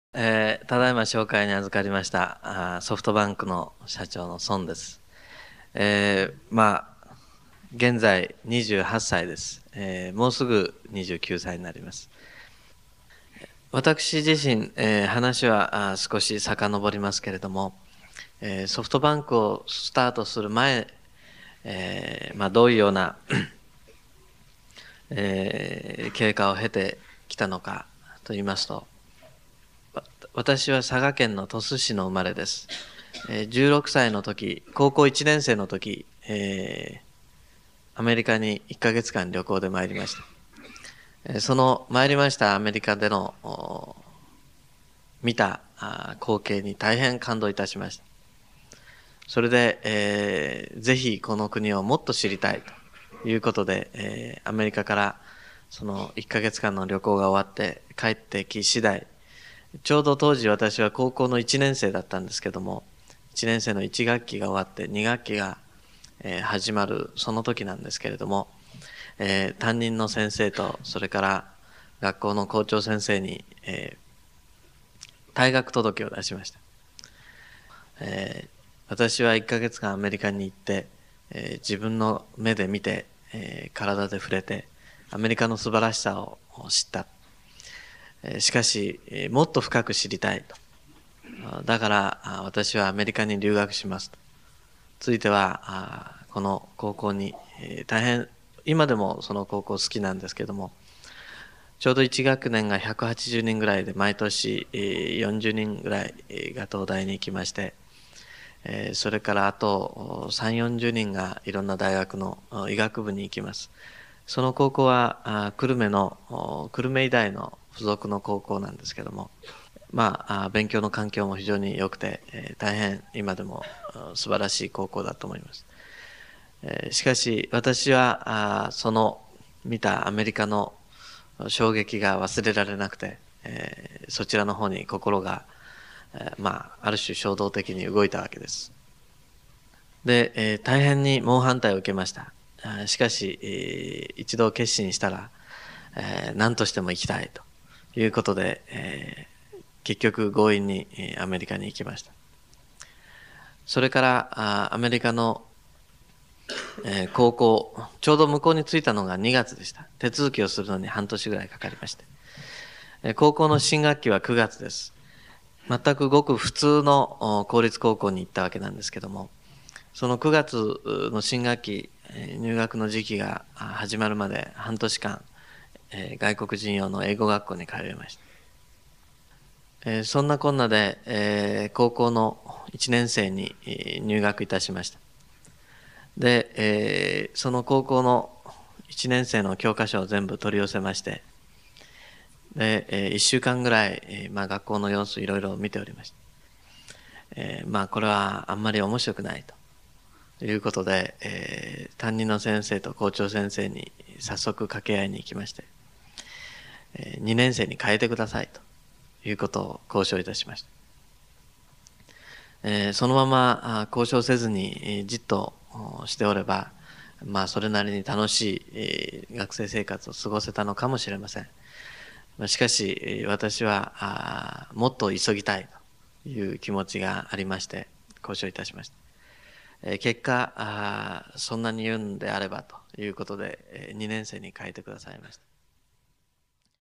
ただいま紹介に預かりましたソフトバンクの社長の孫です。現在28歳です。もうすぐ29歳になります。私自身、話は少し遡りますけれども、ソフトバンクをスタートする前、どういうような経過を経てきたのかといいますと、私は佐賀県の鳥栖市の生まれです。16歳の時、高校1年生の時、アメリカに1ヶ月間旅行で参りました。その参りましたアメリカでの見た光景に大変感動いたしました。それで、ぜひこの国をもっと知りたいということで、アメリカからその1ヶ月間の旅行が終わって帰ってき次第、ちょうど当時私は高校の1年生だったんですけども、1年生の1学期が終わって2学期が始まるその時なんですけれども、担任の先生とそれから学校の校長先生に退学届を出しました。私は1ヶ月間アメリカに行って、自分の目で見て、体で触れてアメリカの素晴らしさを知った。しかしもっと深く知りたいと。だから私はアメリカに留学しますと。ついてはこの高校に大変今でもその高校好きなんですけども、ちょうど1学年が180人ぐらいで毎年40人ぐらいが東大に行きまして、それからあと3、40人がいろんな大学の医学部に行きます。その高校は久留米医大の付属の高校なんですけども、勉強の環境も非常に良くて、大変今でも素晴らしい高校だと思います。しかし私はその見たアメリカの衝撃が忘れられなくて、そちらの方に心が、ある種衝動的に動いたわけです。で、大変に猛反対を受けました。しかし、一度決心したら、何としても行きたいということで、結局強引にアメリカに行きました。それからアメリカの高校、ちょうど向こうに着いたのが2月でした。手続きをするのに半年ぐらいかかりまして。高校の新学期は9月です。全くごく普通の公立高校に行ったわけなんですけども、その9月の新学期、入学の時期が始まるまで半年間、外国人用の英語学校に通いました。そんなこんなで、高校の1年生に入学いたしました。で、その高校の1年生の教科書を全部取り寄せまして、で、1週間ぐらい、学校の様子いろいろ見ておりました。これはあんまり面白くないということで、担任の先生と校長先生に早速掛け合いに行きまして、2年生に変えてくださいということを交渉いたしました。そのまま交渉せずにじっとしておれば、それなりに楽しい学生生活を過ごせたのかもしれません。しかし私はもっと急ぎたいという気持ちがありまして交渉いたしました。結果そんなに言うんであればということで2年生に変えてくださいました。